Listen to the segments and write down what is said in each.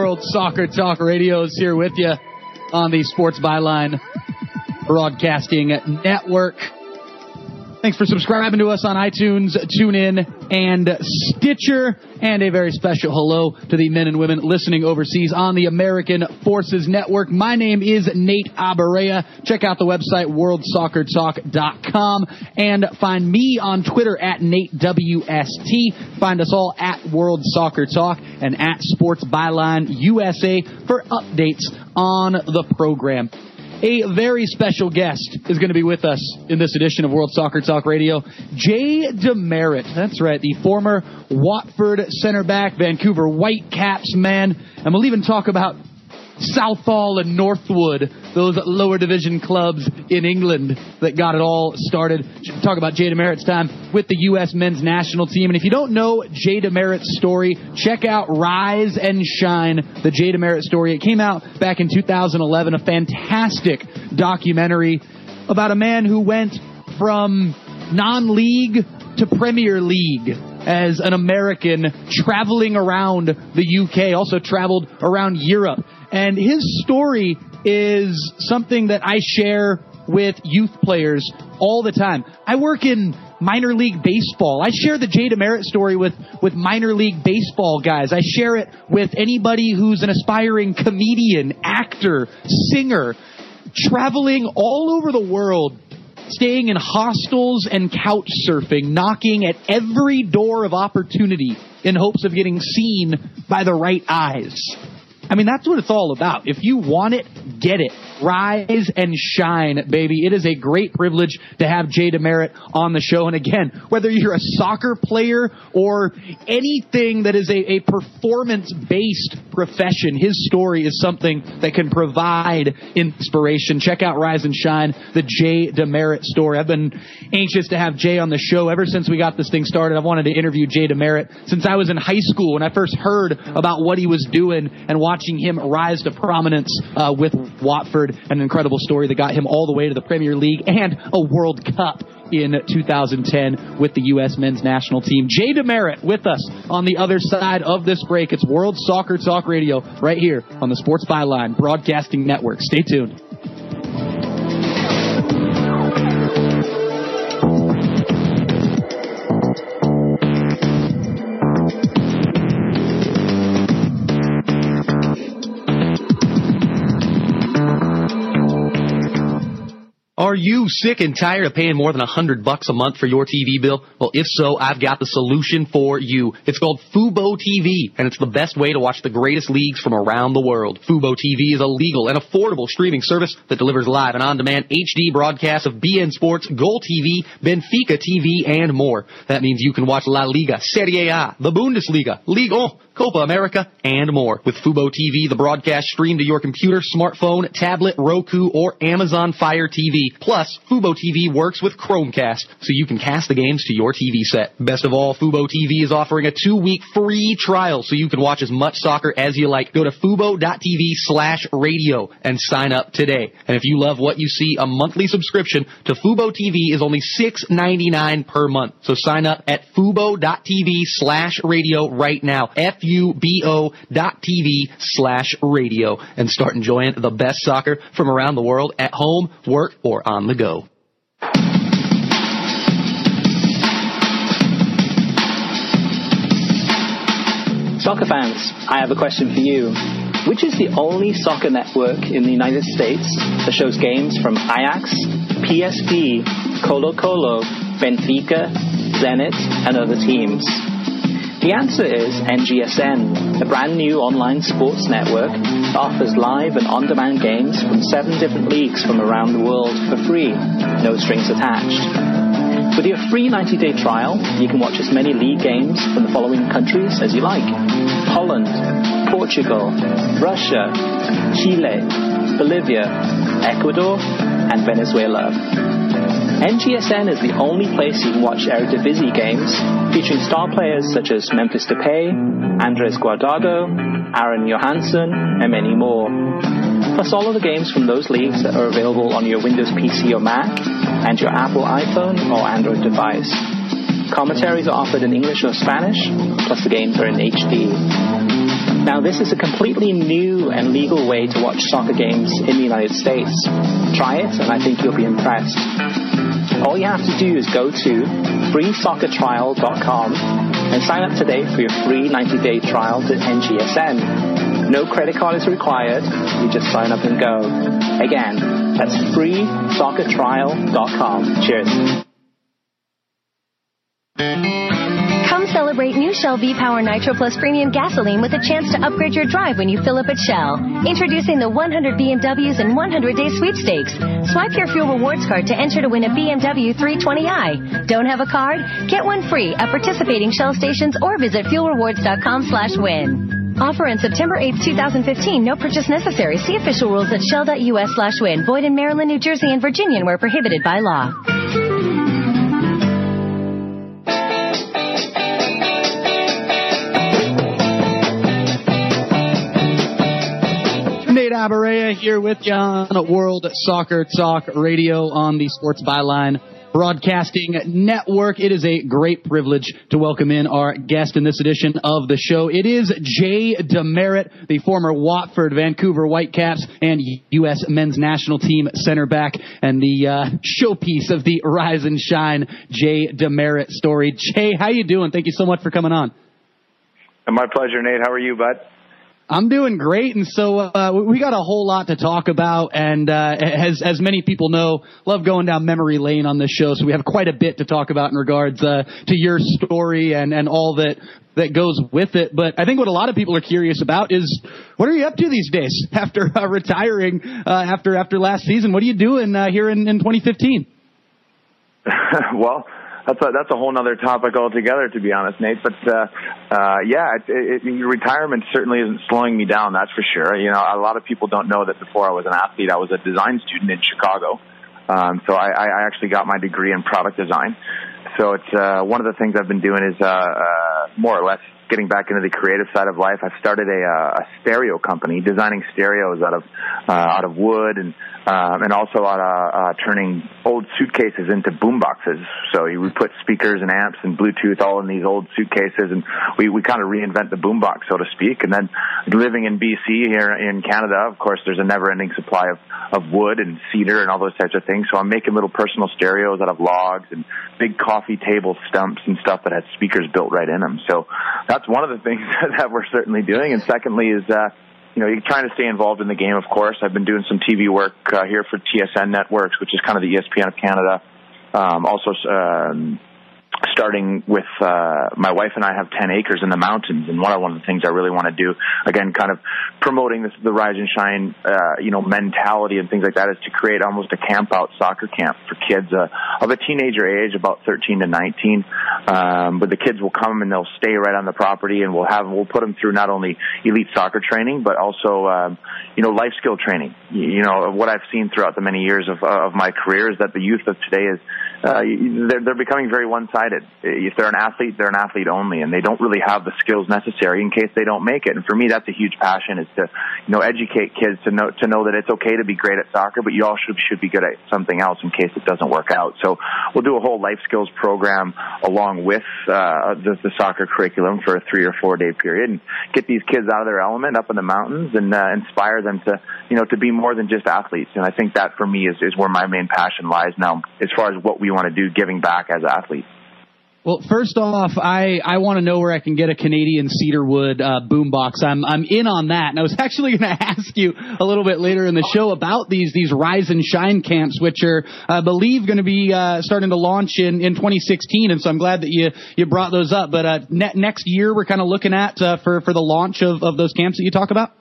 World Soccer Talk Radio is here with you on the Sports Byline Broadcasting Network. Thanks for subscribing to us on iTunes, TuneIn, and Stitcher. And a very special hello to the men and women listening overseas on the American Forces Network. My name is Nate Abarea. Check out the website, worldsoccertalk.com, and find me on Twitter at NateWST. Find us all at World Soccer Talk and at Sports Byline USA for updates on the program. A very special guest is going to be with us in this edition of World Soccer Talk Radio. Jay DeMerit. That's right, the former Watford center back, Vancouver Whitecaps man. And we'll even talk about Southall and Northwood, those lower division clubs in England that got it all started. Talk about Jay DeMerit's time with the U.S. men's national team. And if you don't know Jay DeMerit's story, check out Rise and Shine, the Jay DeMerit story. It came out back in 2011, a fantastic documentary about a man who went from non-league to Premier League as an American, traveling around the UK, also traveled around Europe. And his story is something that I share with youth players all the time. I work in minor league baseball. I share the Jay DeMerit story with minor league baseball guys. I share it with anybody who's an aspiring comedian, actor, singer, traveling all over the world, staying in hostels and couch surfing, knocking at every door of opportunity in hopes of getting seen by the right eyes. I mean, that's what it's all about. If you want it, get it. Rise and shine, baby. It is a great privilege to have Jay DeMerit on the show. And again, whether you're a soccer player or anything that is a performance-based profession, his story is something that can provide inspiration. Check out Rise and Shine, the Jay DeMerit story. I've been anxious to have Jay on the show ever since we got this thing started. I've wanted to interview Jay DeMerit since I was in high school when I first heard about what he was doing and watching him rise to prominence with Watford. An incredible story that got him all the way to the Premier League and a World Cup in 2010 with the U.S. men's national team. Jay DeMerit with us on the other side of this break. It's World Soccer Talk Radio right here on the Sports Byline Broadcasting Network. Stay tuned. Are you sick and tired of paying more than $100 a month for your TV bill? Well, if so, I've got the solution for you. It's called Fubo TV, and it's the best way to watch the greatest leagues from around the world. Fubo TV is a legal and affordable streaming service that delivers live and on-demand HD broadcasts of BN Sports, Goal TV, Benfica TV, and more. That means you can watch La Liga, Serie A, the Bundesliga, Ligue 1, Copa America, and more. With Fubo TV, the broadcast streamed to your computer, smartphone, tablet, Roku, or Amazon Fire TV. Plus, Fubo TV works with Chromecast, so you can cast the games to your TV set. Best of all, Fubo TV is offering a 2-week free trial, so you can watch as much soccer as you like. Go to fubo.tv/radio and sign up today. And if you love what you see, a monthly subscription to Fubo TV is only $6.99 per month. So sign up at fubo.tv/radio right now. FUBO.tv/radio and start enjoying the best soccer from around the world at home, work, or on the go. Soccer fans, I have a question for you. Which is the only soccer network in the United States that shows games from Ajax, PSV, Colo-Colo, Benfica, Zenit, and other teams? The answer is NGSN, a brand new online sports network that offers live and on-demand games from 7 different leagues from around the world for free, no strings attached. With your free 90-day trial, you can watch as many league games from the following countries as you like: Holland, Portugal, Russia, Chile, Bolivia, Ecuador, and Venezuela. NGSN is the only place you can watch Eredivisie games, featuring star players such as Memphis Depay, Andres Guardado, Aaron Johansson, and many more. Plus all of the games from those leagues that are available on your Windows PC or Mac, and your Apple iPhone or Android device. Commentaries are offered in English or Spanish, plus the games are in HD. Now, this is a completely new and legal way to watch soccer games in the United States. Try it, and I think you'll be impressed. All you have to do is go to freesoccertrial.com and sign up today for your free 90-day trial to NGSN. No credit card is required. You just sign up and go. Again, that's freesoccertrial.com. Cheers. Come celebrate new Shell V-Power Nitro Plus Premium Gasoline with a chance to upgrade your drive when you fill up at Shell. Introducing the 100 BMWs and 100-day sweepstakes. Swipe your Fuel Rewards card to enter to win a BMW 320i. Don't have a card? Get one free at participating Shell stations or visit fuelrewards.com/win. Offer ends September 8, 2015. No purchase necessary. See official rules at shell.us/win. Void in Maryland, New Jersey, and Virginia where prohibited by law. Nate Abaurrea here with you on World Soccer Talk Radio on the Sports Byline Broadcasting Network. It is a great privilege to welcome in our guest in this edition of the show. It is Jay DeMerit, the former Watford, Vancouver Whitecaps, and U.S. men's national team center back, and the showpiece of the Rise and Shine Jay DeMerit story. Jay, how you doing? Thank you so much for coming on. My pleasure, Nate. How are you, bud? I'm doing great, and so we got a whole lot to talk about, and as many people know, love going down memory lane on this show, so we have quite a bit to talk about in regards to your story and all that goes with it. But I think what a lot of people are curious about is, what are you up to these days after retiring after last season? What are you doing here in 2015? Well, that's a whole nother topic altogether, to be honest, Nate. But retirement certainly isn't slowing me down. That's for sure. You know, a lot of people don't know that before I was an athlete, I was a design student in Chicago. So I actually got my degree in product design. So it's one of the things I've been doing is more or less getting back into the creative side of life. I've started a stereo company, designing stereos out of wood and also out of turning old suitcases into boomboxes. So we put speakers and amps and Bluetooth all in these old suitcases, and we kind of reinvent the boombox, so to speak. And then living in BC here in Canada, of course, there's a never-ending supply of wood and cedar and all those types of things. So I'm making little personal stereos out of logs and big coffee table stumps and stuff that had speakers built right in them. So that's one of the things that we're certainly doing. And secondly is, you're trying to stay involved in the game, of course. I've been doing some TV work here for TSN Networks, which is kind of the ESPN of Canada. Also, starting with my wife and I have 10 acres in the mountains, and one of the things I really want to do, again, kind of promoting the Rise and Shine, mentality and things like that, is to create almost a camp-out soccer camp for kids of a teenager age, about 13 to 19. But the kids will come and they'll stay right on the property, and we'll put them through not only elite soccer training, but also, life skill training. What I've seen throughout the many years of my career is that the youth of today is, they're becoming very one-sided. If they're an athlete, they're an athlete only, and they don't really have the skills necessary in case they don't make it. And for me, that's a huge passion, is to, educate kids to know that it's okay to be great at soccer, but you all should be good at something else in case it doesn't work out. So we'll do a whole life skills program along with the soccer curriculum for a 3 or 4 day period, and get these kids out of their element up in the mountains and inspire them to be more than just athletes. And I think that for me is where my main passion lies now, as far as what we want to do, giving back as athletes. Well, first off, I want to know where I can get a Canadian cedarwood boombox. I'm in on that, and I was actually going to ask you a little bit later in the show about these Rise and Shine camps, which are, I believe, going to be starting to launch in 2016. And so I'm glad that you brought those up. But next year, we're kind of looking at for the launch of those camps that you talk about.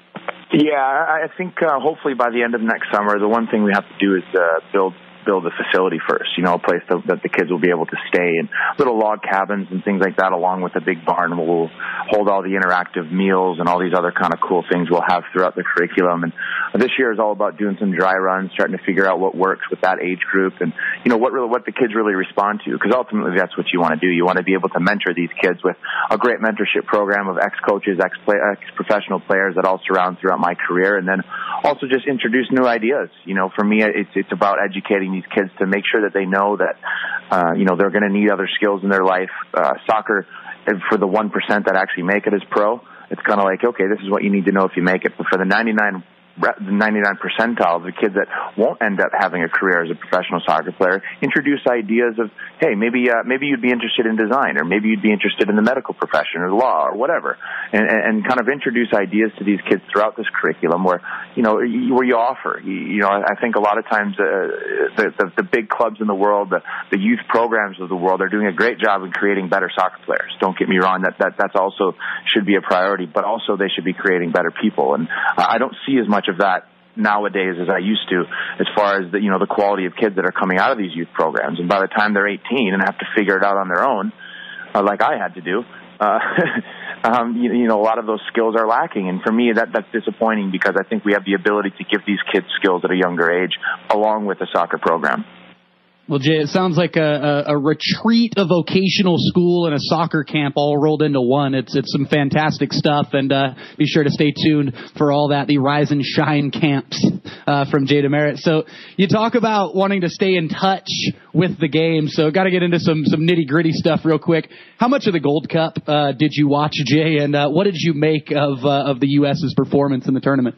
Yeah, I think hopefully by the end of next summer, the one thing we have to do is build a facility first, a place that the kids will be able to stay in, little log cabins and things like that, along with a big barn. We'll hold all the interactive meals and all these other kind of cool things we'll have throughout the curriculum. And this year is all about doing some dry runs, starting to figure out what works with that age group, and what the kids really respond to, because ultimately that's what you want to do. You want to be able to mentor these kids with a great mentorship program of ex-coaches, ex-professional players that I'll surround throughout my career, and then also just introduce new ideas. For me, it's about educating these kids to make sure that they know that, they're going to need other skills in their life. Soccer, for the 1% that actually make it as pro, it's kind of like, okay, this is what you need to know if you make it. But for the 99 percentile of the kids that won't end up having a career as a professional soccer player, introduce ideas of, hey, maybe you'd be interested in design, or maybe you'd be interested in the medical profession or law or whatever, and kind of introduce ideas to these kids throughout this curriculum where you offer. I think a lot of times the big clubs in the world, the youth programs of the world are doing a great job in creating better soccer players. Don't get me wrong, that's also should be a priority, but also they should be creating better people. And I don't see as much of that nowadays as I used to, as far as the quality of kids that are coming out of these youth programs. And by the time they're 18 and have to figure it out on their own, like I had to do, a lot of those skills are lacking. And for me, that's disappointing, because I think we have the ability to give these kids skills at a younger age, along with the soccer program. Well, Jay, it sounds like a retreat, a vocational school, and a soccer camp all rolled into one. It's some fantastic stuff, and be sure to stay tuned for all that, the Rise and Shine camps from Jay DeMerit. So you talk about wanting to stay in touch with the game, so got to get into some nitty-gritty stuff real quick. How much of the Gold Cup did you watch, Jay, and what did you make of the U.S.'s performance in the tournament?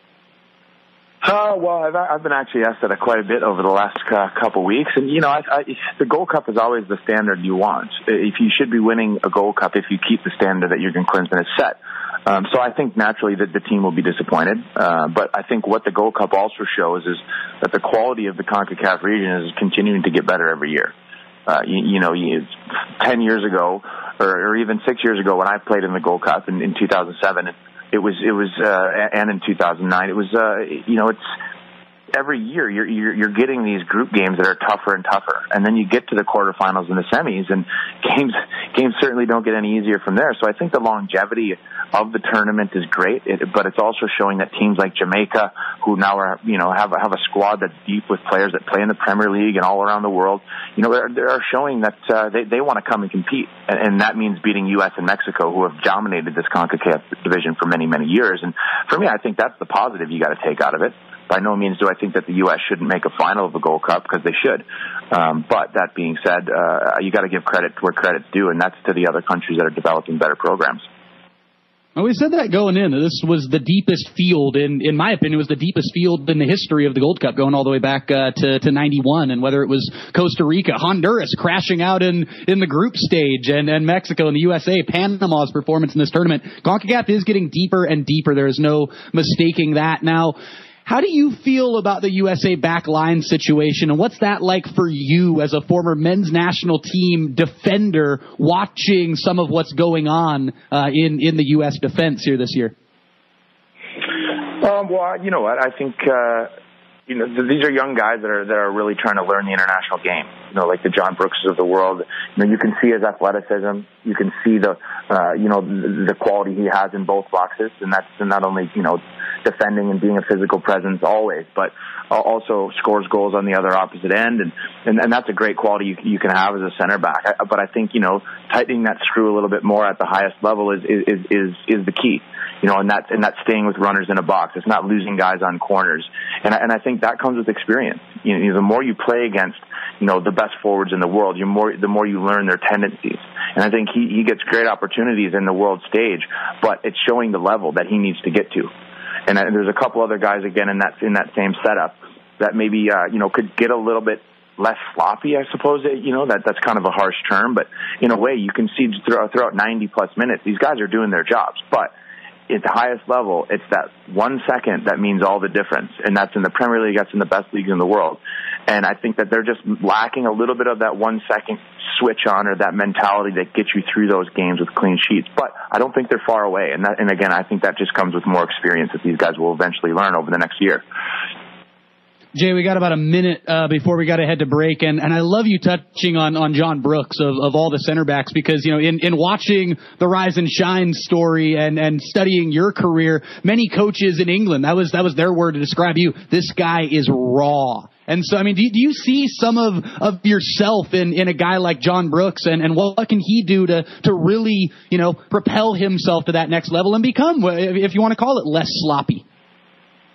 Well, I've been actually asked that quite a bit over the last couple weeks, and the Gold Cup is always the standard you want. If you should be winning a Gold Cup, if you keep the standard that Jurgen Klinsmann has set. So I think naturally that the team will be disappointed. But I think what the Gold Cup also shows is that the quality of the CONCACAF region is continuing to get better every year. 10 years ago, or even 6 years ago, when I played in the Gold Cup in 2007. It was, and in 2009, it was, it's every year you're getting these group games that are tougher and tougher, and then you get to the quarterfinals and the semis, and games certainly don't get any easier from there. So I think the longevity of the tournament is great, but it's also showing that teams like Jamaica, who now are have a squad that's deep with players that play in the Premier League and all around the world, they're showing that they want to come and compete, and that means beating U.S. and Mexico, who have dominated this CONCACAF division for many, many years. And for me, I think that's the positive you got to take out of it. By no means do I think that the U.S. shouldn't make a final of the Gold Cup, because they should. But that being said, you got to give credit where credit's due, and that's to the other countries that are developing better programs. Well, we said that going in. This was the deepest field, in my opinion, was the deepest field in the history of the Gold Cup, going all the way back to 91. And whether it was Costa Rica, Honduras crashing out in the group stage, and Mexico and the USA, Panama's performance in this tournament, CONCACAF is getting deeper and deeper. There is no mistaking that. Now, how do you feel about the USA backline situation, and what's that like for you as a former men's national team defender, watching some of what's going on in the U.S. defense here this year? Well, you know what? I think these are young guys that are really trying to learn the international game. Like the John Brookses of the world. You can see his athleticism. You can see the quality he has in both boxes, and that's not only defending and being a physical presence always, but also scores goals on the other opposite end, and that's a great quality you can have as a center back. But I think tightening that screw a little bit more at the highest level is the key. And that's staying with runners in a box. It's not losing guys on corners, and I think that comes with experience. The more you play against the best forwards in the world, the more you learn their tendencies. And I think he gets great opportunities in the world stage, but it's showing the level that he needs to get to. And there's a couple other guys again in that same setup that maybe could get a little bit less sloppy, I suppose. That's kind of a harsh term, but in a way you can see throughout 90 plus minutes these guys are doing their jobs. But at the highest level, it's that 1 second that means all the difference, and that's in the Premier League, that's in the best leagues in the world. And I think that they're just lacking a little bit of that 1 second switch on, or that mentality that gets you through those games with clean sheets. But I don't think they're far away, and again, I think that just comes with more experience that these guys will eventually learn over the next year. Jay, we got about a minute before we got to head to break, and I love you touching on John Brooks of all the center backs, because in watching the Rise and Shine story and studying your career, many coaches in England, that was their word to describe you. This guy is raw. And so, do you see some of yourself in a guy like John Brooks, and what can he do to really propel himself to that next level and become, if you want to call it, less sloppy?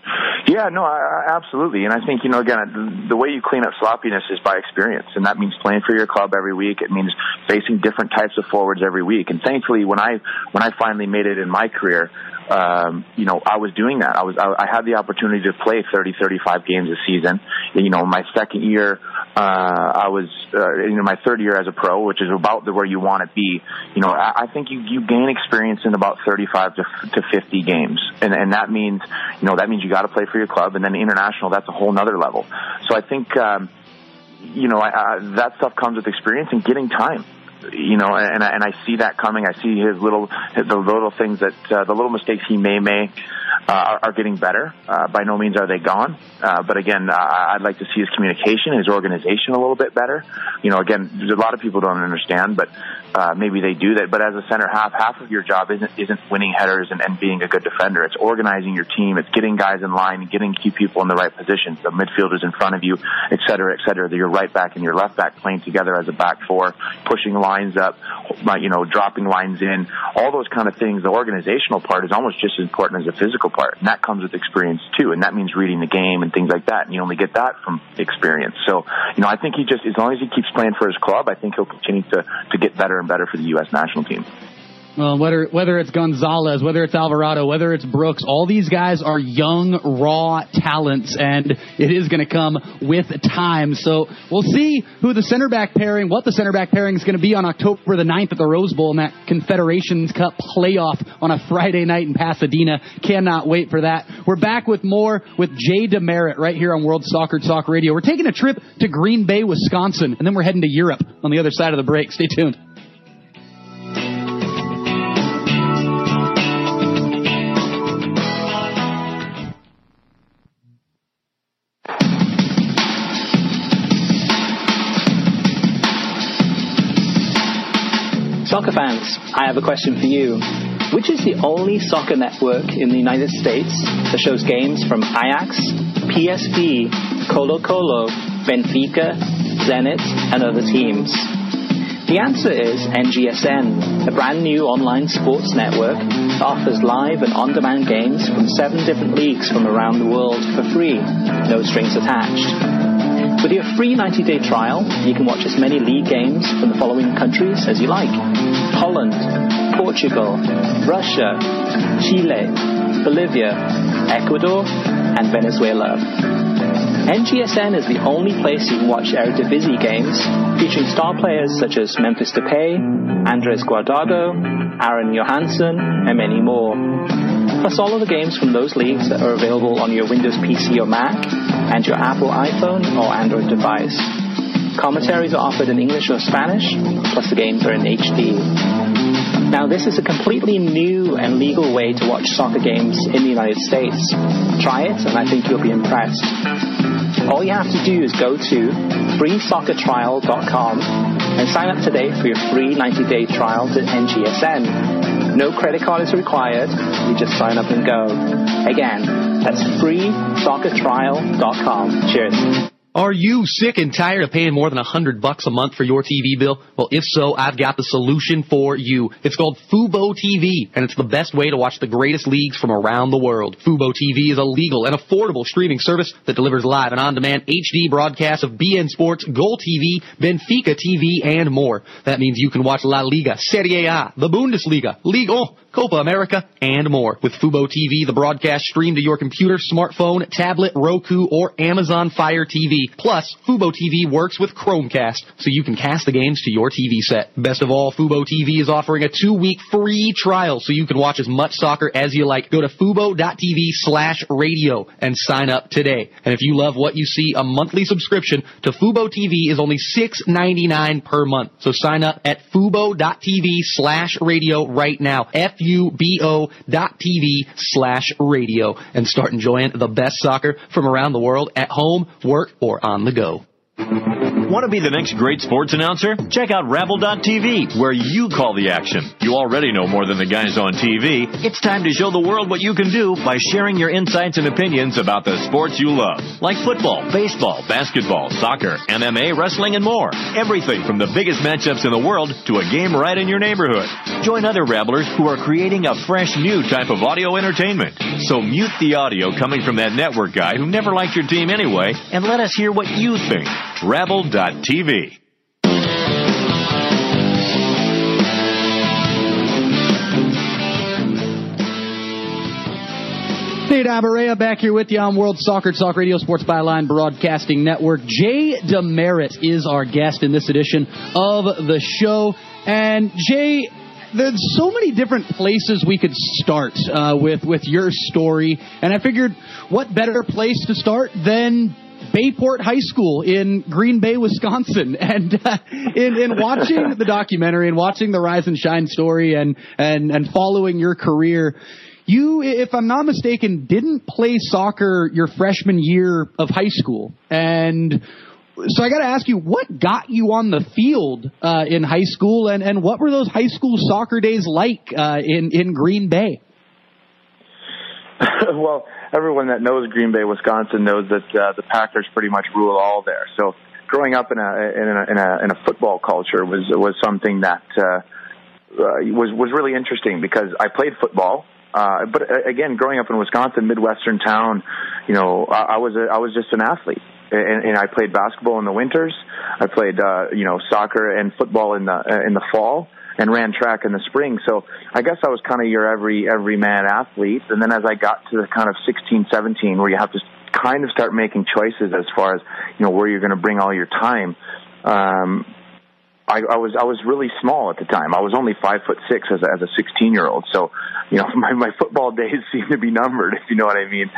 Yeah, no, absolutely. And I think, again, the way you clean up sloppiness is by experience. And that means playing for your club every week. It means facing different types of forwards every week. And thankfully, when I finally made it in my career, I was doing that. I had the opportunity to play 30, 35 games a season. My second year, I was, my third year as a pro, which is about where you want to be. I think you gain experience in about 35 to 50 games. And that means, you got to play for your club. And then the international, that's a whole nother level. So I think, that stuff comes with experience and getting time. And I see that coming. I see the little things that, the little mistakes he may make, are getting better. By no means are they gone. But again, I'd like to see his communication, his organization a little bit better. Again, there's a lot of people don't understand, but, maybe they do that. But as a center half of your job isn't winning headers and being a good defender. It's organizing your team. It's getting guys in line and getting key people in the right positions. The midfielders in front of you, et cetera, your right back and your left back playing together as a back four, pushing lines up, dropping lines in, all those kind of things. The organizational part is almost just as important as the physical part. And that comes with experience too. And that means reading the game and things like that. And you only get that from experience. So, I think as long as he keeps playing for his club, I think he'll continue to get better and better for the U.S. national team. Well, whether it's Gonzalez, whether it's Alvarado, whether it's Brooks, all these guys are young, raw talents, and it is going to come with time. So we'll see what the center back pairing is going to be on October the 9th at the Rose Bowl in that Confederations Cup playoff on a Friday night in Pasadena. Cannot wait for that. We're back with more with Jay DeMerit right here on World Soccer Talk Radio. We're taking a trip to Green Bay, Wisconsin, and then we're heading to Europe on the other side of the break. Stay tuned. Soccer fans, I have a question for you. Which is the only soccer network in the United States that shows games from Ajax, PSV, Colo-Colo, Benfica, Zenit, and other teams? The answer is NGSN, a brand new online sports network that offers live and on-demand games from 7 different leagues from around the world for free, no strings attached. With your free 90-day trial, you can watch as many league games from the following countries as you like: Holland, Portugal, Russia, Chile, Bolivia, Ecuador, and Venezuela. NGSN is the only place you can watch Eredivisie games featuring star players such as Memphis Depay, Andres Guardado, Aaron Johansson, and many more. Plus all of the games from those leagues that are available on your Windows PC or Mac and your Apple iPhone or Android device. Commentaries are offered in English or Spanish, plus the games are in HD. Now, this is a completely new and legal way to watch soccer games in the United States. Try it, and I think you'll be impressed. All you have to do is go to freesoccertrial.com and sign up today for your free 90-day trial to NGSN. No credit card is required. You just sign up and go. Again, that's freesoccertrial.com. Cheers. Are you sick and tired of paying more than $100 a month for your TV bill? Well, if so, I've got the solution for you. It's called Fubo TV, and it's the best way to watch the greatest leagues from around the world. Fubo TV is a legal and affordable streaming service that delivers live and on-demand HD broadcasts of BN Sports, Goal TV, Benfica TV, and more. That means you can watch La Liga, Serie A, the Bundesliga, Ligue 1, Copa America, and more. With Fubo TV, the broadcast stream to your computer, smartphone, tablet, Roku, or Amazon Fire TV. Plus, Fubo TV works with Chromecast, so you can cast the games to your TV set. Best of all, Fubo TV is offering a 2-week free trial, so you can watch as much soccer as you like. Go to fubo.tv/radio and sign up today. And if you love what you see, a monthly subscription to Fubo TV is only $6.99 per month. So sign up at fubo.tv/radio right now. FUBO.tv/radio and start enjoying the best soccer from around the world at home, work, or on the go. Want to be the next great sports announcer? Check out Rabble.tv, where you call the action. You already know more than the guys on TV. It's time to show the world what you can do by sharing your insights and opinions about the sports you love, like football, baseball, basketball, soccer, MMA, wrestling, and more. Everything from the biggest matchups in the world to a game right in your neighborhood. Join other Rabblers who are creating a fresh new type of audio entertainment. So mute the audio coming from that network guy who never liked your team anyway, and let us hear what you think. Rabble.tv. Nate Abarea back here with you on World Soccer Talk Radio Sports Byline Broadcasting Network. Jay DeMerit is our guest in this edition of the show. And Jay, there's so many different places we could start with your story. And I figured what better place to start than Bayport High School in Green Bay, Wisconsin. And in watching the documentary and watching the Rise and Shine story and following your career, you, if I'm not mistaken, didn't play soccer your freshman year of high school. And so I got to ask you, what got you on the field in high school, and what were those high school soccer days like in Green Bay? Well, everyone that knows Green Bay, Wisconsin, knows that the Packers pretty much rule all there. So growing up in a football culture was something that was really interesting, because I played football. But again, growing up in Wisconsin, Midwestern town, you know, I was just an athlete, and I played basketball in the winters. I played, soccer and football in the fall, and ran track in the spring. So I guess I was kind of your every man athlete. And then as I got to the kind of 16, 17, where you have to kind of start making choices as far as, you know, where you're going to bring all your time, I was really small at the time. I was only 5'6" as a 16-year-old. So, you know, my football days seem to be numbered, if you know what I mean.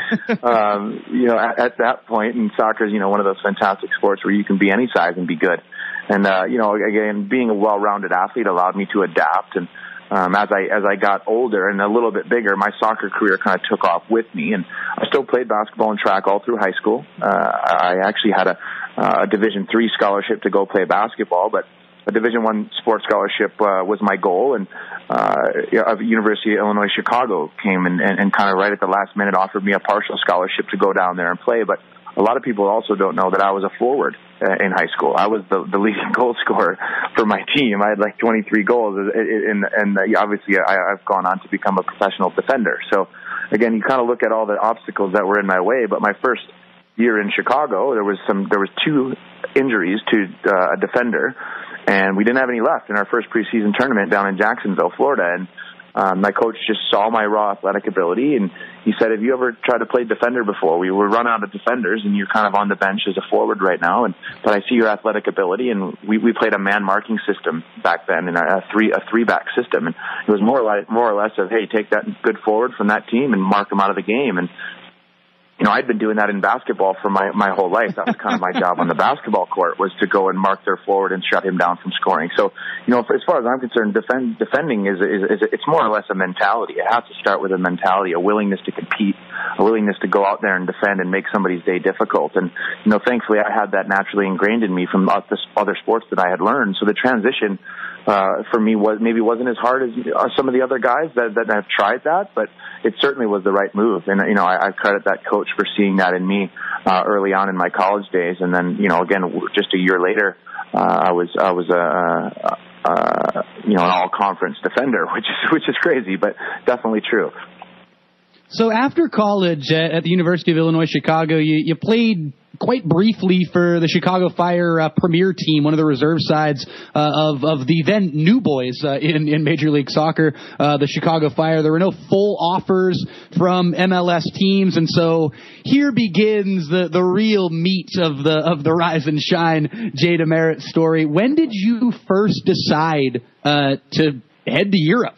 At that point, and soccer is, you know, one of those fantastic sports where you can be any size and be good. And again, being a well-rounded athlete allowed me to adapt. And as I got older and a little bit bigger, my soccer career kind of took off with me. And I still played basketball and track all through high school. I actually had a Division III scholarship to go play basketball, but a Division I sports scholarship was my goal, and University of Illinois Chicago came and kind of right at the last minute offered me a partial scholarship to go down there and play. But a lot of people also don't know that I was a forward in high school. I was the leading goal scorer for my team. I had like 23 goals, and obviously I've gone on to become a professional defender. So again, you kind of look at all the obstacles that were in my way. But my first year in Chicago, there was 2 injuries to a defender, and we didn't have any left in our first preseason tournament down in Jacksonville, Florida. And my coach just saw my raw athletic ability, and he said, "Have you ever tried to play defender before? We were run out of defenders, and you're kind of on the bench as a forward right now. But I see your athletic ability." And we played a man marking system back then, in a three-back system, and it was more or less of, hey, take that good forward from that team and mark them out of the game. And you know, I'd been doing that in basketball for my whole life. That was kind of my job on the basketball court, was to go and mark their forward and shut him down from scoring. So, you know, as far as I'm concerned, defending is it's more or less a mentality. It has to start with a mentality, a willingness to compete, a willingness to go out there and defend and make somebody's day difficult. And, you know, thankfully I had that naturally ingrained in me from other sports that I had learned. So the transition for me wasn't as hard as some of the other guys that have tried that, but it certainly was the right move. And, you know, I credit that coach for seeing that in me early on in my college days. And then, you know, again, just a year later, I was an all-conference defender, which is crazy, but definitely true. So after college at the University of Illinois Chicago, you played quite briefly for the Chicago Fire premier team, one of the reserve sides of the then new boys in Major League Soccer, the Chicago Fire. There were no full offers from MLS teams, and so here begins the real meat of the Rise and Shine Jay DeMerit story. When did you first decide to head to Europe?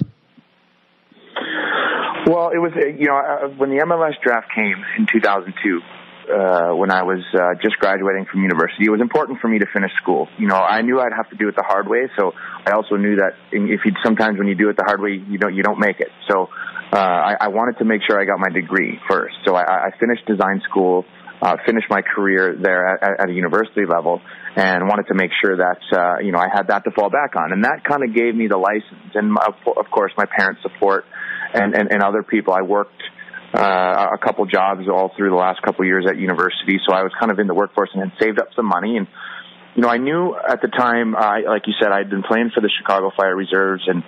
Well, it was, when the MLS draft came in 2002, when I was just graduating from university, it was important for me to finish school. You know, I knew I'd have to do it the hard way, so I also knew that sometimes when you do it the hard way, you don't make it. So I wanted to make sure I got my degree first. So I finished design school finish my career there at a university level, and wanted to make sure that, I had that to fall back on. And that kind of gave me the license. And of course, my parents' support and other people. I worked a couple jobs all through the last couple of years at university, so I was kind of in the workforce and had saved up some money. And I knew at the time, like you said, I'd been playing for the Chicago Fire Reserves, and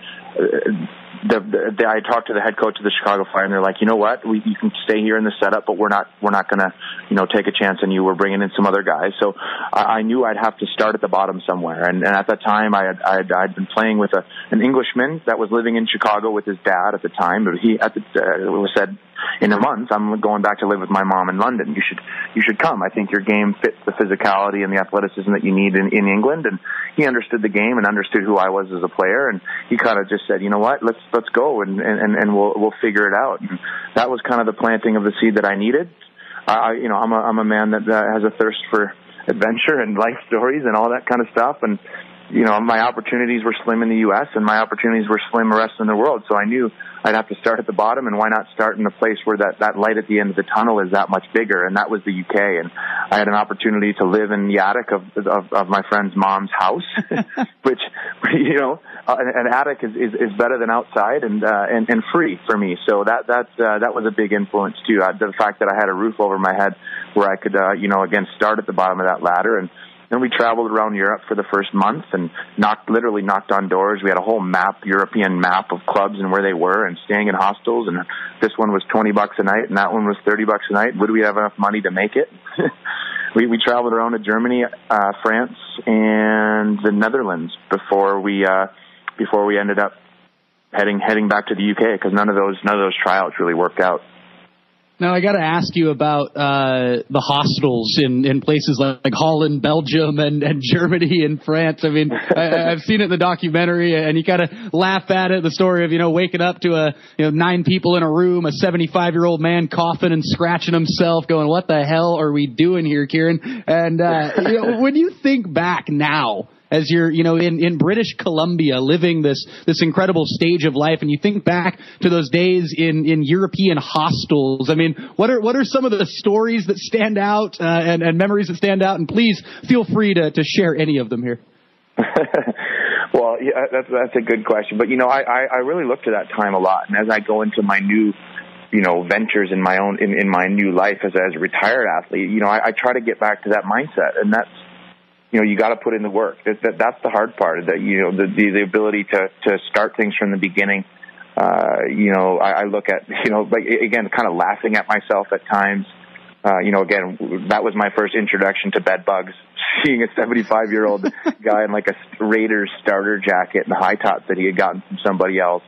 I talked to the head coach of the Chicago Fire, and they're like, you know what, you can stay here in the setup, but we're not gonna, take a chance on you. We're bringing in some other guys. So I knew I'd have to start at the bottom somewhere. And at that time, I'd been playing with an Englishman that was living in Chicago with his dad at the time. But he said, in a month, I'm going back to live with my mom in London. You should come. I think your game fits the physicality and the athleticism that you need in England. And he understood the game and understood who I was as a player. And he kind of just said, you know what, let's go and we'll figure it out. And that was kind of the planting of the seed that I needed. I'm a man that has a thirst for adventure and life stories and all that kind of stuff. And my opportunities were slim in the U.S. and my opportunities were slim the rest of the world. So I knew I'd have to start at the bottom, and why not start in a place where that light at the end of the tunnel is that much bigger, and that was the UK. And I had an opportunity to live in the attic of my friend's mom's house, which, an attic is better than outside and free for me. So that was a big influence too. The fact that I had a roof over my head where I could, again, start at the bottom of that ladder. And then we traveled around Europe for the first month and literally knocked on doors. We had a whole European map of clubs and where they were, and staying in hostels. And this one was $20 a night, and that one was $30 a night. Would we have enough money to make it? We traveled around to Germany, France, and the Netherlands before we ended up heading back to the UK, because none of those tryouts really worked out. Now, I got to ask you about the hostels in places like Holland, Belgium, and Germany and France. I mean, I've seen it in the documentary, and you kind of laugh at it, the story of, waking up to 9 people in a room, a 75-year-old man coughing and scratching himself, going, what the hell are we doing here, Kieran? And when you think back now, as you're, in British Columbia living this incredible stage of life, and you think back to those days in European hostels, I mean, what are some of the stories that stand out and memories that stand out? And please feel free to share any of them here. Well, yeah, that's a good question. But, I really look to that time a lot. And as I go into my new, ventures in my own, in my new life as a retired athlete, I try to get back to that mindset. And that's, you got to put in the work. That's the hard part. That the ability to start things from the beginning. I look at again, kind of laughing at myself at times. Again, that was my first introduction to bed bugs. Seeing a 75-year-old guy in like a Raiders starter jacket and the high tops that he had gotten from somebody else.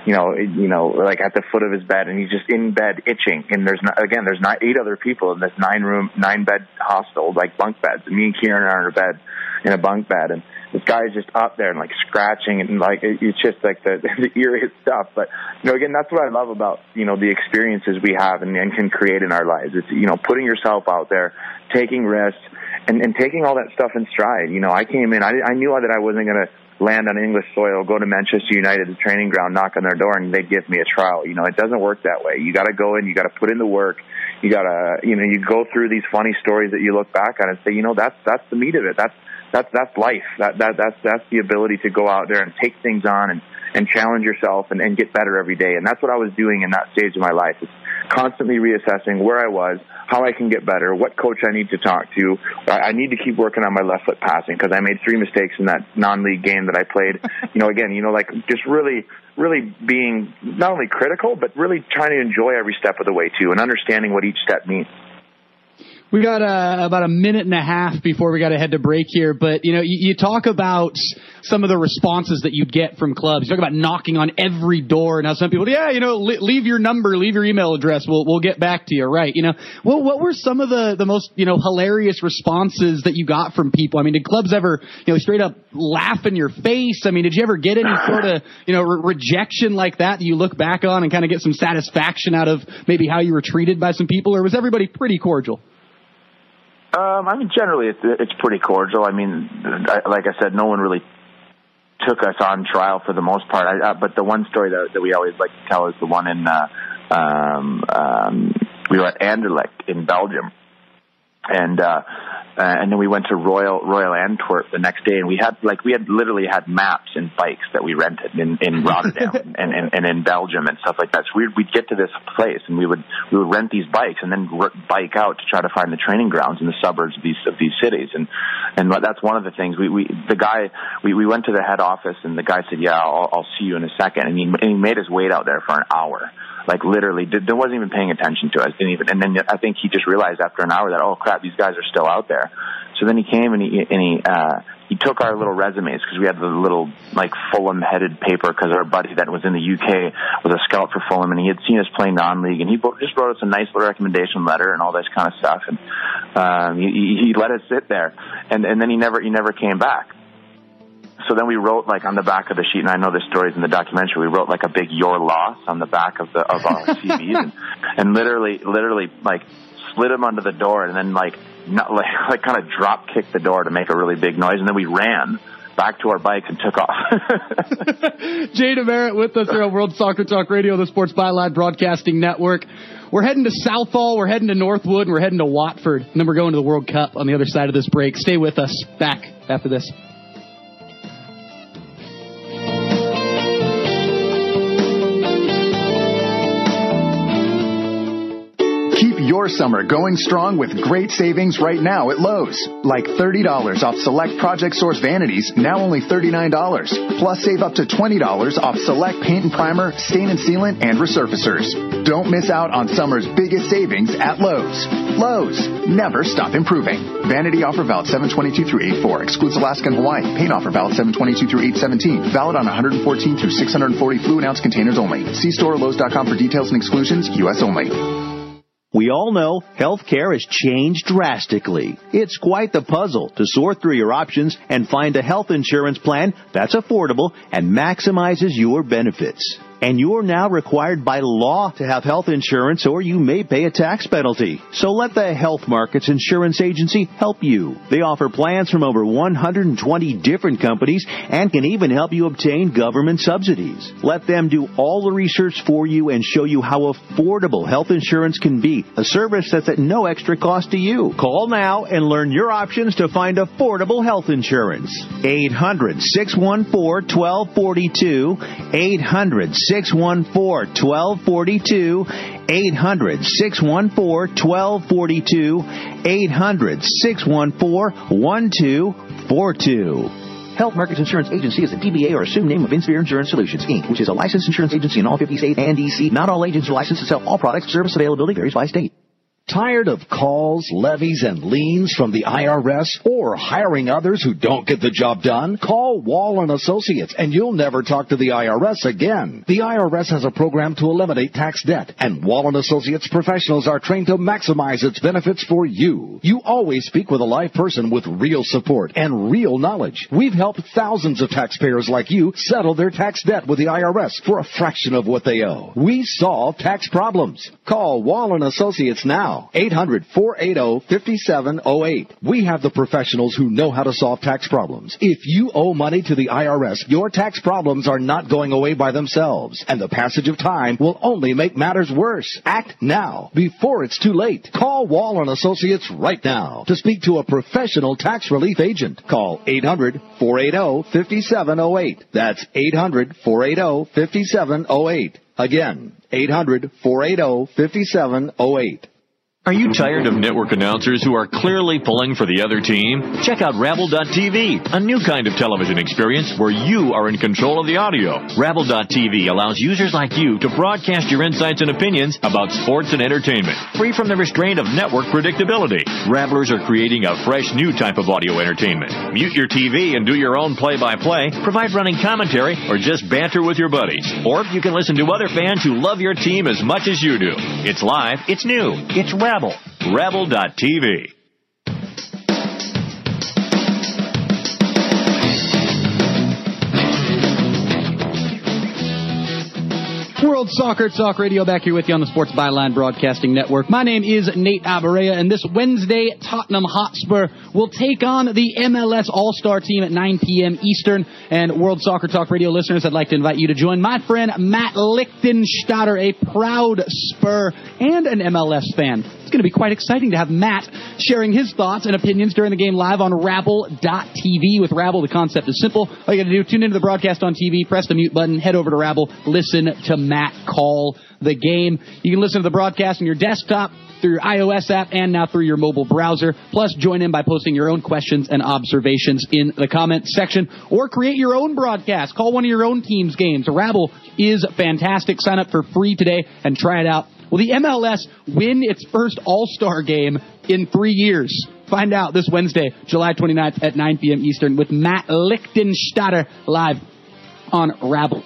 Like at the foot of his bed, and he's just in bed itching. And there's 8 other people in this 9-bed hostel, like bunk beds. And me and Kieran are in a bed, in a bunk bed, and this guy is just up there and like scratching, and like it's just like the eeriest stuff. But again, that's what I love about the experiences we have and can create in our lives. It's putting yourself out there, taking risks, and taking all that stuff in stride. I came in, I knew that I wasn't going to land on English soil, go to Manchester United, the training ground, knock on their door, and they'd give me a trial. It doesn't work that way. You got to go in, you got to put in the work. You got to, you go through these funny stories that you look back on and say, that's the meat of it. That's life. That's the ability to go out there and take things on and challenge yourself and get better every day. And that's what I was doing in that stage of my life. It's constantly reassessing where I was, how I can get better, what coach I need to talk to. I need to keep working on my left foot passing, because I made 3 mistakes in that non-league game that I played. Like just really being not only critical, but really trying to enjoy every step of the way too, and understanding what each step means. We got about a minute and a half before we got to head to break here, but you talk about some of the responses that you'd get from clubs. You talk about knocking on every door, and how some people, leave your number, leave your email address, we'll get back to you, right? What were some of the most hilarious responses that you got from people? I mean, did clubs ever straight up laugh in your face? I mean, did you ever get any sort of rejection like that you look back on and kind of get some satisfaction out of maybe how you were treated by some people, or was everybody pretty cordial? Generally it's pretty cordial. I mean, like I said, no one really took us on trial for the most part. But the one story that we always like to tell is the one in we were at Anderlecht in Belgium, And then we went to Royal Antwerp the next day, and we had literally had maps and bikes that we rented in Rotterdam and in Belgium and stuff like that. So we'd get to this place, and we would rent these bikes and then bike out to try to find the training grounds in the suburbs of these cities. And that's one of the things. We went to the head office, and the guy said, "Yeah, I'll see you in a second." And he made us wait out there for an hour. Like literally, wasn't even paying attention to us. And then I think he just realized after an hour that, oh crap, these guys are still out there. So then he came and he took our little resumes, because we had the little like Fulham-headed paper, because our buddy that was in the UK was a scout for Fulham, and he had seen us play non-league, and he just wrote us a nice little recommendation letter and all this kind of stuff. And he let us sit there, and then he never came back. So then we wrote, like, on the back of the sheet, and I know this story's in the documentary, we wrote like a big "your loss" on the back of our CVs, and literally like slid him under the door, and then like kind of drop kicked the door to make a really big noise, and then we ran back to our bikes and took off. Jay DeMerit with us here on World Soccer Talk Radio, the Sports Byline Broadcasting Network. We're heading to Southall, we're heading to Northwood, and we're heading to Watford, and then we're going to the World Cup on the other side of this break. Stay with us. Back after this. Your summer going strong with great savings right now at Lowe's. Like $30 off select Project Source vanities, now only $39. Plus save up to $20 off select paint and primer, stain and sealant, and resurfacers. Don't miss out on summer's biggest savings at Lowe's. Lowe's, never stop improving. Vanity offer valid 7/22 through 8/4. Excludes Alaska and Hawaii. Paint offer valid 7/22 through 8/17. Valid on 114 through 640 fluid ounce containers only. See store or Lowe's.com for details and exclusions. U.S. only. We all know healthcare has changed drastically. It's quite the puzzle to sort through your options and find a health insurance plan that's affordable and maximizes your benefits. And you're now required by law to have health insurance, or you may pay a tax penalty. So let the Health Markets Insurance Agency help you. They offer plans from over 120 different companies and can even help you obtain government subsidies. Let them do all the research for you and show you how affordable health insurance can be, a service that's at no extra cost to you. Call now and learn your options to find affordable health insurance. 800-614-1242. 800-614-1242, 800-614-1242, 800-614-1242. Health Markets Insurance Agency is a DBA or assumed name of Insphere Insurance Solutions, Inc., which is a licensed insurance agency in all 50 states and D.C. Not all agents are licensed to sell all products. Service availability varies by state. Tired of calls, levies, and liens from the IRS, or hiring others who don't get the job done? Call Wall & Associates, and you'll never talk to the IRS again. The IRS has a program to eliminate tax debt, and Wall & Associates professionals are trained to maximize its benefits for you. You always speak with a live person with real support and real knowledge. We've helped thousands of taxpayers like you settle their tax debt with the IRS for a fraction of what they owe. We solve tax problems. Call Wall & Associates now. 800-480-5708. We have the professionals who know how to solve tax problems. If you owe money to the IRS, your tax problems are not going away by themselves, and the passage of time will only make matters worse. Act now, before it's too late. Call Wall & Associates right now to speak to a professional tax relief agent. Call 800-480-5708. That's 800-480-5708. Again, 800-480-5708. Are you tired of network announcers who are clearly pulling for the other team? Check out Rabble.tv, a new kind of television experience where you are in control of the audio. Rabble.tv allows users like you to broadcast your insights and opinions about sports and entertainment, free from the restraint of network predictability. Rabblers are creating a fresh new type of audio entertainment. Mute your TV and do your own play-by-play, provide running commentary, or just banter with your buddies. Or you can listen to other fans who love your team as much as you do. It's live, it's new, it's Rabble. Rabble.tv. World Soccer Talk Radio back here with you on the Sports Byline Broadcasting Network. My name is Nate Abarea, and this Wednesday, Tottenham Hotspur will take on the MLS All-Star team at 9 p.m. Eastern. And World Soccer Talk Radio listeners, I'd like to invite you to join my friend Matt Lichtenstadter, a proud Spur and an MLS fan, It's going to be quite exciting to have Matt sharing his thoughts and opinions during the game live on Rabble.tv. With Rabble, the concept is simple. All you got to do, tune into the broadcast on TV, press the mute button, head over to Rabble, listen to Matt call the game. You can listen to the broadcast on your desktop, through your iOS app, and now through your mobile browser. Plus, join in by posting your own questions and observations in the comments section, or create your own broadcast. Call one of your own team's games. Rabble is fantastic. Sign up for free today and try it out. Will the MLS win its first All-Star game in 3 years? Find out this Wednesday, July 29th at 9 p.m. Eastern with Matt Lichtenstatter live on Rabble.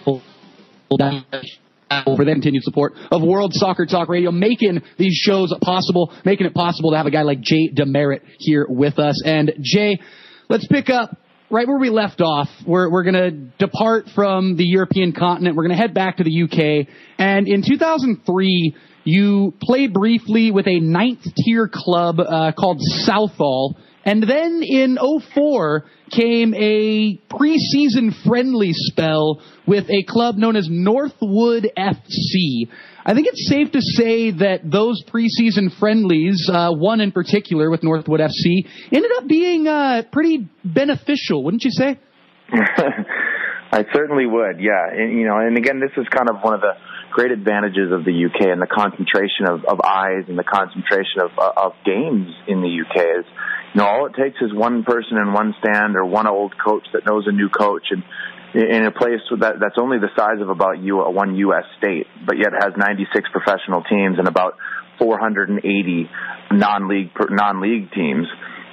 For their continued support of World Soccer Talk Radio, making these shows possible, making it possible to have a guy like Jay DeMerit here with us. And Jay, let's pick up right where we left off. We're going to depart from the European continent. We're going to head back to the UK. And in 2003, you played briefly with a ninth-tier club called Southall. And then in 2004 came a preseason friendly spell with a club known as Northwood FC. I think it's safe to say that those preseason friendlies, one in particular with Northwood FC, ended up being pretty beneficial, wouldn't you say? I certainly would, yeah. And again, this is kind of one of the great advantages of the UK and the concentration of eyes and the concentration of games in the UK is, all it takes is one person in one stand or one old coach that knows a new coach, and in a place that's only the size of about one U.S. state, but yet has 96 professional teams and about 480 non-league teams.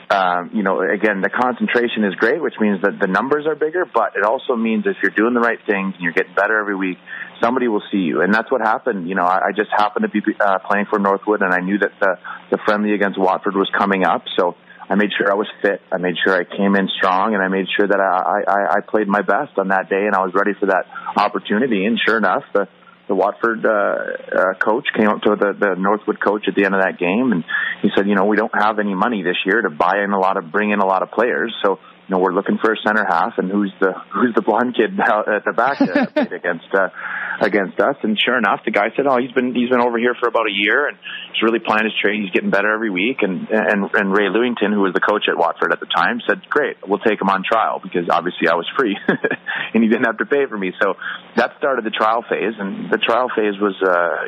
Again, the concentration is great, which means that the numbers are bigger, but it also means if you're doing the right things and you're getting better every week, somebody will see you. And that's what happened. I just happened to be playing for Northwood, and I knew that the friendly against Watford was coming up, so I made sure I was fit. I made sure I came in strong, and I made sure that I played my best on that day, and I was ready for that opportunity. And sure enough, the Watford coach came up to the Northwood coach at the end of that game, and he said, we don't have any money this year to bring in a lot of players, so we're looking for a center half, and who's the blonde kid at the back that played against us? And sure enough, the guy said, he's been over here for about a year, and he's really playing his trade. He's getting better every week. And Ray Lewington, who was the coach at Watford at the time, said, great, we'll take him on trial, because obviously I was free and he didn't have to pay for me. So that started the trial phase, and the trial phase was,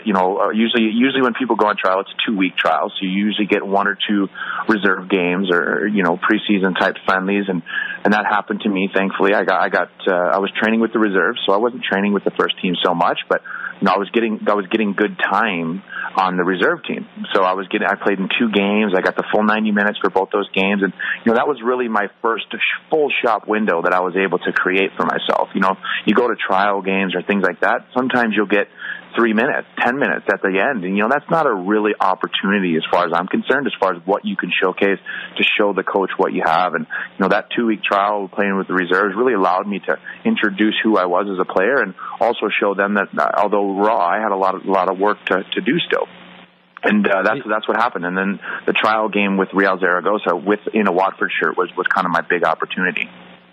usually when people go on trial, it's a 2-week trial. So you usually get 1 or 2 reserve games or preseason type friendlies, and that happened to me. Thankfully, I was training with the reserves, so I wasn't training with the first team so much, but I was getting good time on the reserve team. So I played in 2 games. I got the full 90 minutes for both those games, and that was really my first full shop window that I was able to create for myself. You go to trial games or things like that, sometimes you'll get 3 minutes, 10 minutes at the end. And, that's not a really opportunity as far as I'm concerned, as far as what you can showcase to show the coach what you have. And, that 2-week trial playing with the reserves really allowed me to introduce who I was as a player and also show them that although raw, I had a lot of work to do still. And that's what happened. And then the trial game with Real Zaragoza in a Watford shirt was kind of my big opportunity.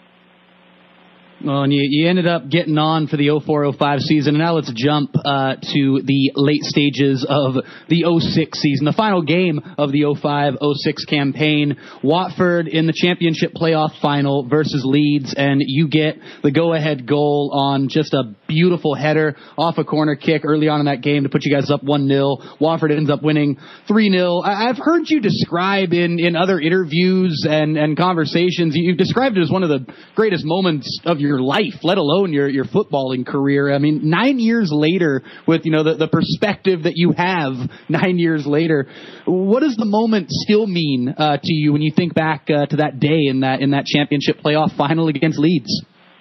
Well, and you ended up getting on for the 04-05 season, and now let's jump to the late stages of the 06 season, the final game of the 05-06 campaign. Watford in the championship playoff final versus Leeds, and you get the go-ahead goal on just a beautiful header off a corner kick early on in that game to put you guys up 1-0. Watford ends up winning 3-0. I've heard you describe in other interviews and conversations, you've described it as one of the greatest moments of your life, let alone your footballing career. I mean, 9 years later, with the perspective that you have 9 years later, what does the moment still mean to you when you think back to that day in that championship playoff final against Leeds?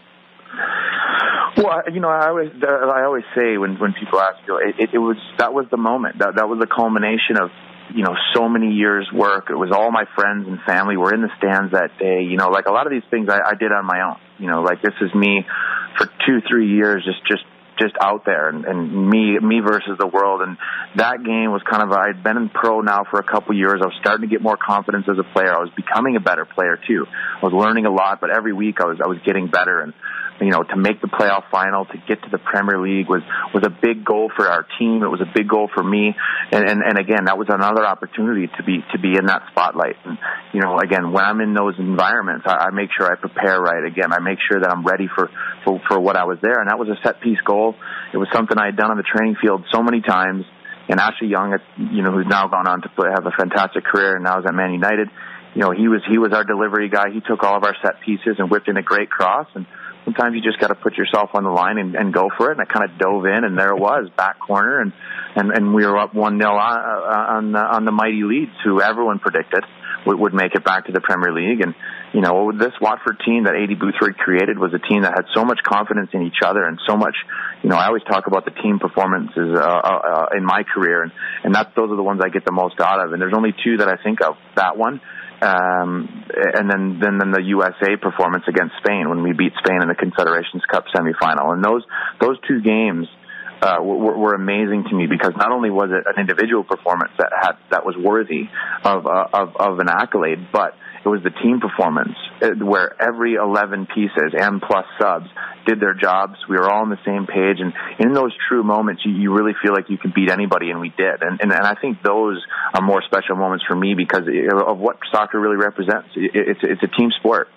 Well, I always say when people ask, that was the moment. That was the culmination of so many years' work. It was all my friends and family were in the stands that day. Like a lot of these things I did on my own. Like this is me for 2-3 years, just out there and me versus the world. And that game was I'd been in pro now for a couple years. I was starting to get more confidence as a player. I was becoming a better player too. I was learning a lot, but every week I was getting better. And to make the playoff final, to get to the Premier League was a big goal for our team. It was a big goal for me. And again, that was another opportunity to be in that spotlight. And, again, when I'm in those environments, I make sure I prepare right. Again, I make sure that I'm ready for what I was there. And that was a set piece goal. It was something I had done on the training field so many times. And Ashley Young, who's now gone on to have a fantastic career and now is at Man United, he was our delivery guy. He took all of our set pieces and whipped in a great cross. And sometimes you just got to put yourself on the line and go for it. And I kind of dove in, and there it was, back corner, and we were up 1-0 on the mighty Leeds, who everyone predicted would make it back to the Premier League. And this Watford team that Adi Boothroyd created was a team that had so much confidence in each other and so much. I always talk about the team performances in my career, and those are the ones I get the most out of. And there's only two that I think of. That one. And then the USA performance against Spain when we beat Spain in the Confederations Cup semifinal. And those two games were amazing to me, because not only was it an individual performance that was worthy of an accolade, but it was the team performance where every 11 pieces and plus subs did their jobs. We were all on the same page, and in those true moments, you really feel like you can beat anybody, and we did. And I think those are more special moments for me because of what soccer really represents. It's a team sport,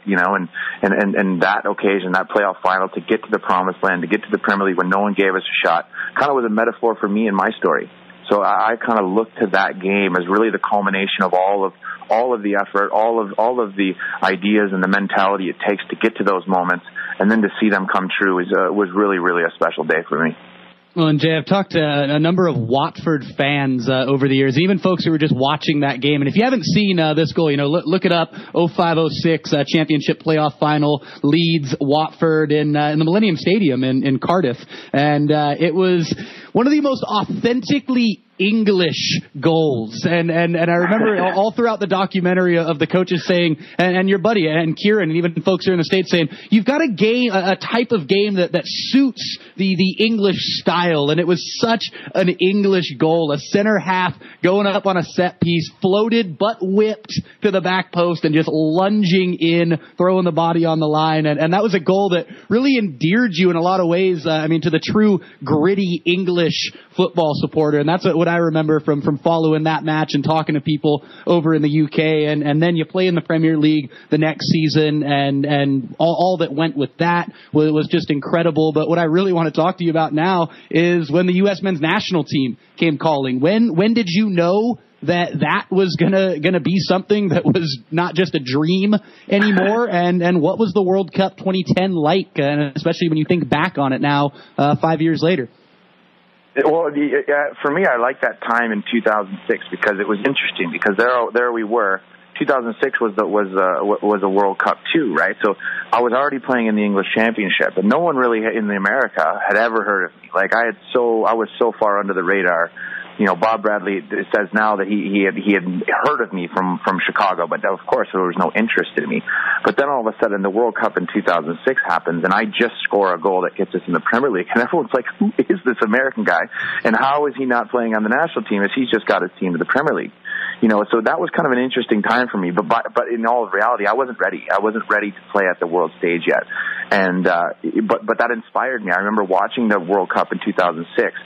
and that occasion, that playoff final, to get to the promised land, to get to the Premier League when no one gave us a shot, kind of was a metaphor for me and my story. So I kind of look to that game as really the culmination of all of the effort, all of the ideas and the mentality it takes to get to those moments, and then to see them come true was really, really a special day for me. Well, and Jay, I've talked to a number of Watford fans over the years, even folks who were just watching that game. And if you haven't seen this goal, look it up, 05-06 championship playoff final, Leeds, Watford in the Millennium Stadium in Cardiff. And it was one of the most authentically English goals. And I remember all throughout the documentary of the coaches saying, and your buddy and Kieran and even folks here in the States saying, you've got a type of game that suits the English style. And it was such an English goal, a center half going up on a set piece, floated but whipped to the back post and just lunging in, throwing the body on the line. And that was a goal that really endeared you in a lot of ways, to the true gritty English football supporter. And that's what I remember from following that match and talking to people over in the UK. And then you play in the Premier League the next season, and all that went with that was just incredible. But what I really want to talk to you about now is when the U.S. men's national team came calling. When did you know that was gonna be something that was not just a dream anymore? And what was the World Cup 2010 like, and especially when you think back on it now, 5 years later? Well, for me, I like that time in 2006 because it was interesting, because there we were. 2006 was a World Cup too, right? So I was already playing in the English Championship, and no one really in America had ever heard of me. Like I was so far under the radar. Bob Bradley says now that he had heard of me from Chicago, but of course there was no interest in me. But then all of a sudden the World Cup in 2006 happens, and I just score a goal that gets us in the Premier League, and everyone's like, who is this American guy? And how is he not playing on the national team if he's just got his team to the Premier League? So that was kind of an interesting time for me. But in all reality, I wasn't ready. I wasn't ready to play at the world stage yet. And but that inspired me. I remember watching the World Cup in 2006.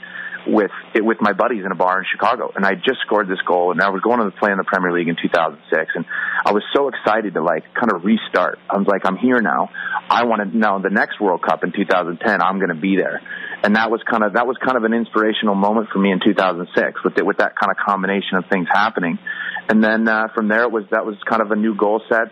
With my buddies in a bar in Chicago, and I just scored this goal, and I was going to play in the Premier League in 2006, and I was so excited to kind of restart. I was like, I'm here now. I want to now the next World Cup in 2010. I'm going to be there, and that was kind of an inspirational moment for me in 2006 with that kind of combination of things happening. And then from there, that was kind of a new goal set.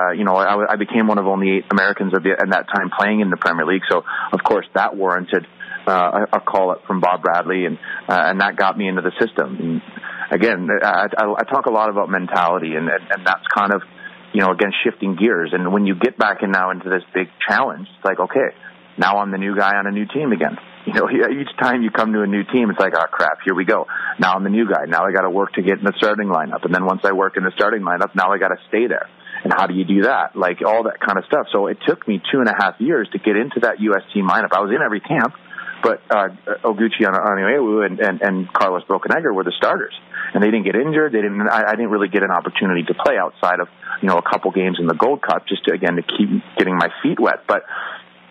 I became one of only 8 Americans at that time playing in the Premier League, so of course that warranted a call up from Bob Bradley, and that got me into the system. And again, I talk a lot about mentality, and that's kind of, again, shifting gears. And when you get back into this big challenge, it's like, okay, now I'm the new guy on a new team again. Each time you come to a new team, it's like, oh crap, here we go. Now I'm the new guy. Now I got to work to get in the starting lineup. And then once I work in the starting lineup, now I got to stay there. And how do you do that? Like all that kind of stuff. So it took me 2.5 years to get into that U.S. team lineup. I was in every camp. But Oguchi Onyewu and Carlos Bocanegra were the starters, and they didn't get injured. I didn't really get an opportunity to play outside of a couple games in the Gold Cup, just to keep getting my feet wet. But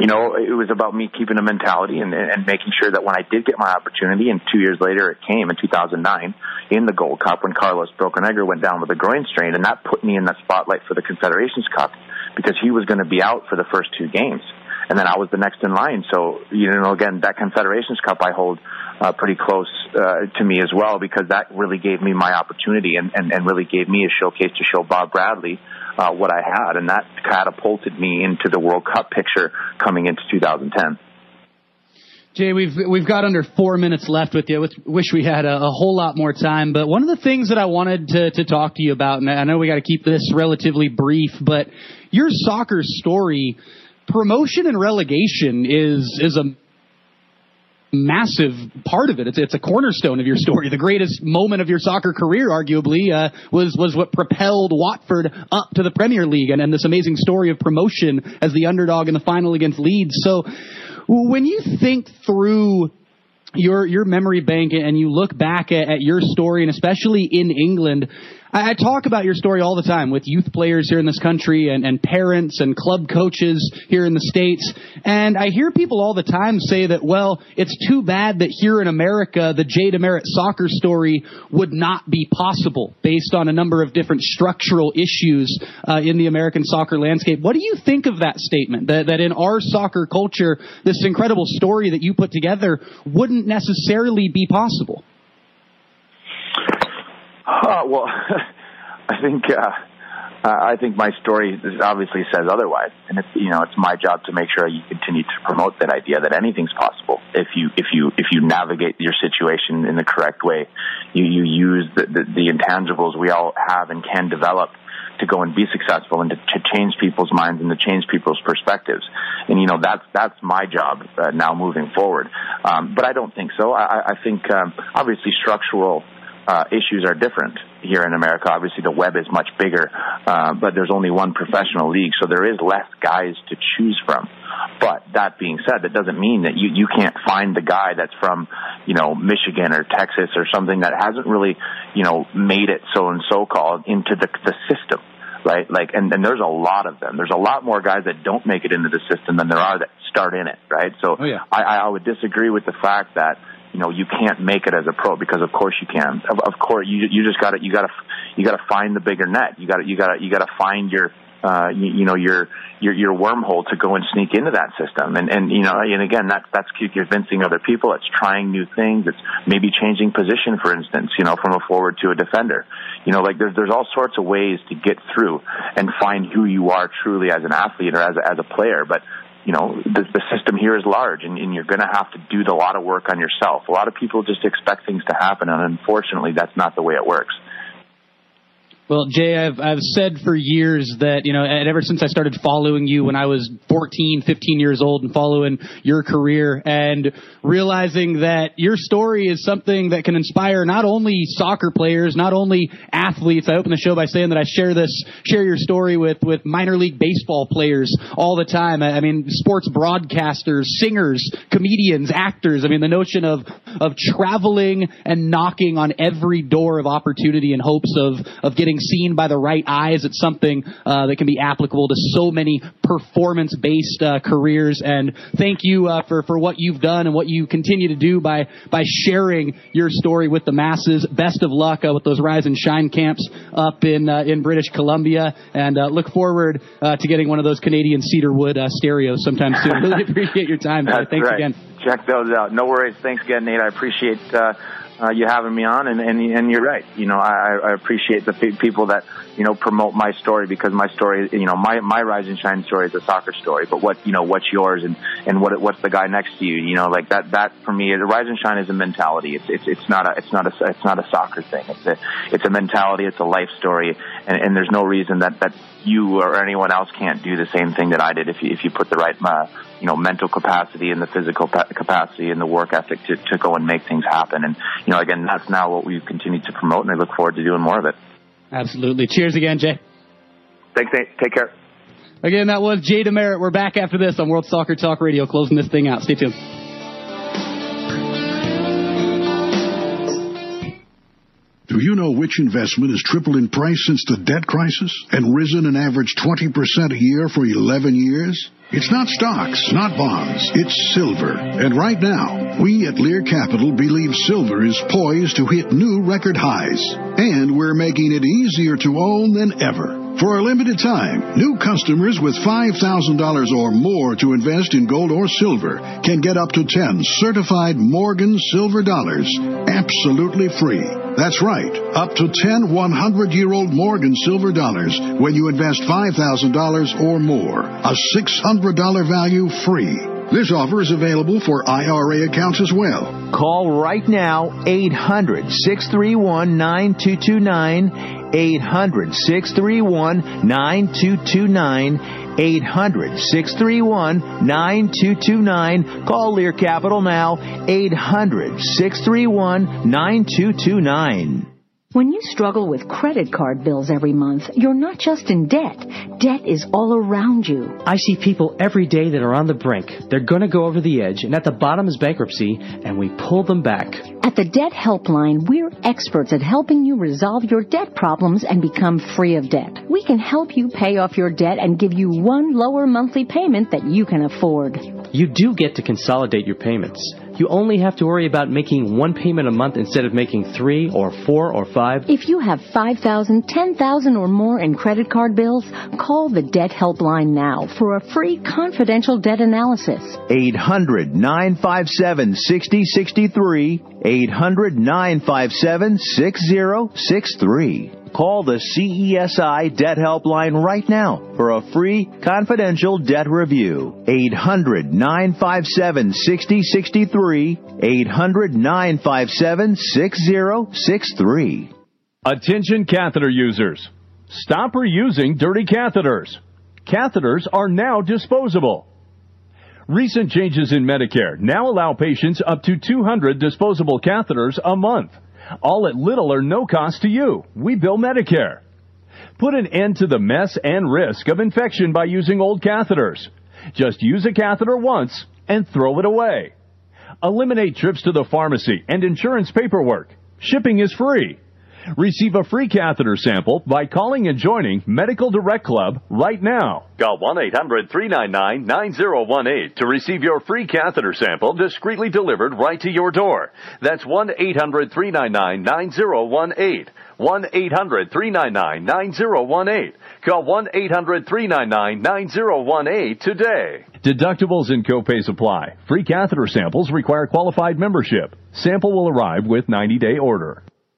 you know, it was about me keeping a mentality and making sure that when I did get my opportunity, and 2 years later it came in 2009 in the Gold Cup when Carlos Bocanegra went down with a groin strain, and that put me in the spotlight for the Confederations Cup because he was going to be out for the first 2 games. And then I was the next in line. So, you know, again, that Confederations Cup I hold pretty close to me as well, because that really gave me my opportunity and really gave me a showcase to show Bob Bradley what I had. And that catapulted me into the World Cup picture coming into 2010. Jay, we've got under 4 minutes left with you. Wish we had a whole lot more time. But one of the things that I wanted to talk to you about, and I know we got to keep this relatively brief, but your soccer story, promotion and relegation is a massive part of it. It's a cornerstone of your story. The greatest moment of your soccer career, arguably, was what propelled Watford up to the Premier League, and this amazing story of promotion as the underdog in the final against Leeds. So when you think through your memory bank and you look back at your story, and especially in England, I talk about your story all the time with youth players here in this country and parents and club coaches here in the States. And I hear people all the time say that, well, it's too bad that here in America, the Jay DeMerit soccer story would not be possible based on a number of different structural issues in the American soccer landscape. What do you think of that statement, that in our soccer culture, this incredible story that you put together wouldn't necessarily be possible? Well, I think my story obviously says otherwise, and it's my job to make sure you continue to promote that idea that anything's possible if you navigate your situation in the correct way. You use the intangibles we all have and can develop to go and be successful and to change people's minds and to change people's perspectives. And, that's my job now moving forward. But I don't think so. I think obviously structural issues are different here in America. Obviously, the web is much bigger, but there's only one professional league, so there is less guys to choose from. But that being said, that doesn't mean that you can't find the guy that's from, Michigan or Texas or something that hasn't really, made it so called into the system, right? And there's a lot of them. There's a lot more guys that don't make it into the system than there are that start in it, right? So I would disagree with the fact that you can't make it as a pro, because of course you can. Of course, you just gotta find the bigger net. You gotta find your wormhole to go and sneak into that system. And again, that's convincing other people. It's trying new things. It's maybe changing position, for instance, from a forward to a defender. There's all sorts of ways to get through and find who you are truly as an athlete or as a player. But the system here is large, and you're going to have to do a lot of work on yourself. A lot of people just expect things to happen, and unfortunately, that's not the way it works. Well, Jay, I've said for years that, and ever since I started following you when I was 14, 15 years old and following your career and realizing that your story is something that can inspire not only soccer players, not only athletes. I open the show by saying that I share your story with minor league baseball players all the time. I mean, sports broadcasters, singers, comedians, actors. I mean, the notion of traveling and knocking on every door of opportunity in hopes of getting seen by the right eyes. It's something that can be applicable to so many performance-based careers. And thank you for what you've done and what you continue to do by sharing your story with the masses. Best of luck with those Rise and Shine camps up in British Columbia, and look forward to getting one of those Canadian Cedarwood stereos sometime soon. Really appreciate your time. Thanks right. again. Check those out. No worries. Thanks again, Nate. I appreciate you having me on, and you're right. I appreciate the people that promote my story, because my story, my Rise and Shine story is a soccer story. But what's yours, and what's the guy next to you? That for me, the Rise and Shine is a mentality. It's not a soccer thing. It's a mentality. It's a life story, and there's no reason that you or anyone else can't do the same thing that I did if you put the right mental capacity and the physical capacity and the work ethic to go and make things happen. And again, that's now what we've continued to promote, and I look forward to doing more of it. Absolutely. Cheers again, Jay. Thanks, Nate. Take care. Again, that was Jay DeMerit. We're back after this on World Soccer Talk Radio, closing this thing out. Stay tuned. Do you know which investment has tripled in price since the debt crisis and risen an average 20% a year for 11 years? It's not stocks, not bonds, it's silver. And right now, we at Lear Capital believe silver is poised to hit new record highs. And we're making it easier to own than ever. For a limited time, new customers with $5,000 or more to invest in gold or silver can get up to 10 certified Morgan silver dollars absolutely free. That's right, up to 10 100-year-old Morgan silver dollars when you invest $5,000 or more. A $600 value free. This offer is available for IRA accounts as well. Call right now, 800-631-9229, 800-631-9229, 800-631-9229. Call Lear Capital now, 800-631-9229. When you struggle with credit card bills every month, you're not just in debt. Debt is all around you. I see people every day that are on the brink. They're going to go over the edge, and at the bottom is bankruptcy, and we pull them back. At the Debt Helpline, we're experts at helping you resolve your debt problems and become free of debt. We can help you pay off your debt and give you one lower monthly payment that you can afford. You do get to consolidate your payments. You only have to worry about making one payment a month instead of making 3 or 4 or 5. If you have $5,000, $10,000 or more in credit card bills, call the Debt Helpline now for a free confidential debt analysis. 800-957-6063, 800-957-6063. Call the CESI Debt Helpline right now for a free confidential debt review. 800-957-6063, 800-957-6063. Attention catheter users. Stop reusing dirty catheters. Catheters are now disposable. Recent changes in Medicare now allow patients up to 200 disposable catheters a month. All at little or no cost to you. We bill Medicare. Put an end to the mess and risk of infection by using old catheters. Just use a catheter once and throw it away. Eliminate trips to the pharmacy and insurance paperwork. Shipping is free. Receive a free catheter sample by calling and joining Medical Direct Club right now. Call 1-800-399-9018 to receive your free catheter sample discreetly delivered right to your door. That's 1-800-399-9018. 1-800-399-9018. Call 1-800-399-9018 today. Deductibles and copays apply. Free catheter samples require qualified membership. Sample will arrive with 90-day order.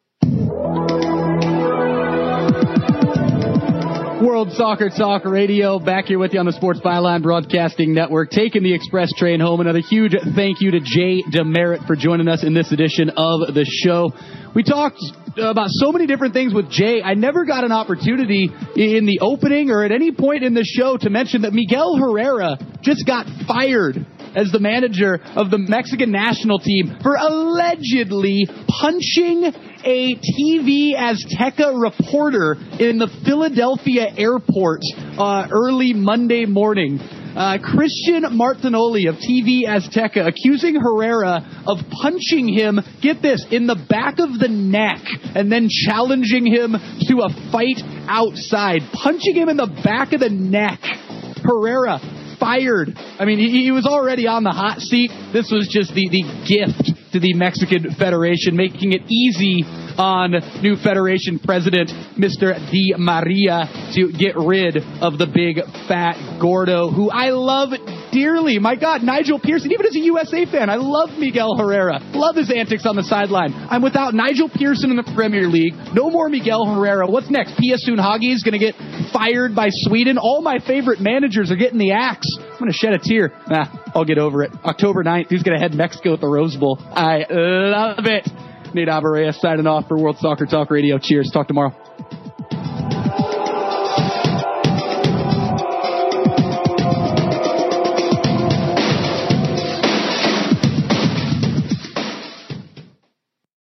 World Soccer Talk Radio, back here with you on the Sports Byline Broadcasting Network, taking the express train home. Another huge thank you to Jay DeMerit for joining us in this edition of the show. We talked about so many different things with Jay. I never got an opportunity in the opening or at any point in the show to mention that Miguel Herrera just got fired as the manager of the Mexican national team for allegedly punching a TV Azteca reporter in the Philadelphia airport early Monday morning. Christian Martinoli of TV Azteca accusing Herrera of punching him, get this, in the back of the neck and then challenging him to a fight outside. Punching him in the back of the neck. Herrera fired. I mean, he was already on the hot seat. This was just the gift to the Mexican Federation, making it easy on new Federation President, Mr. Di Maria, to get rid of the big fat Gordo, who I love dearly. My God, Nigel Pearson, even as a USA fan, I love Miguel Herrera. Love his antics on the sideline. I'm without Nigel Pearson in the Premier League. No more Miguel Herrera. What's next? P.S. Sunhagi is going to get fired by Sweden. All my favorite managers are getting the axe. I'm going to shed a tear. I'll get over it. October 9th, he's going to head Mexico at the Rose Bowl. I love it. Nate Abareya signing off for World Soccer Talk Radio. Cheers. Talk tomorrow.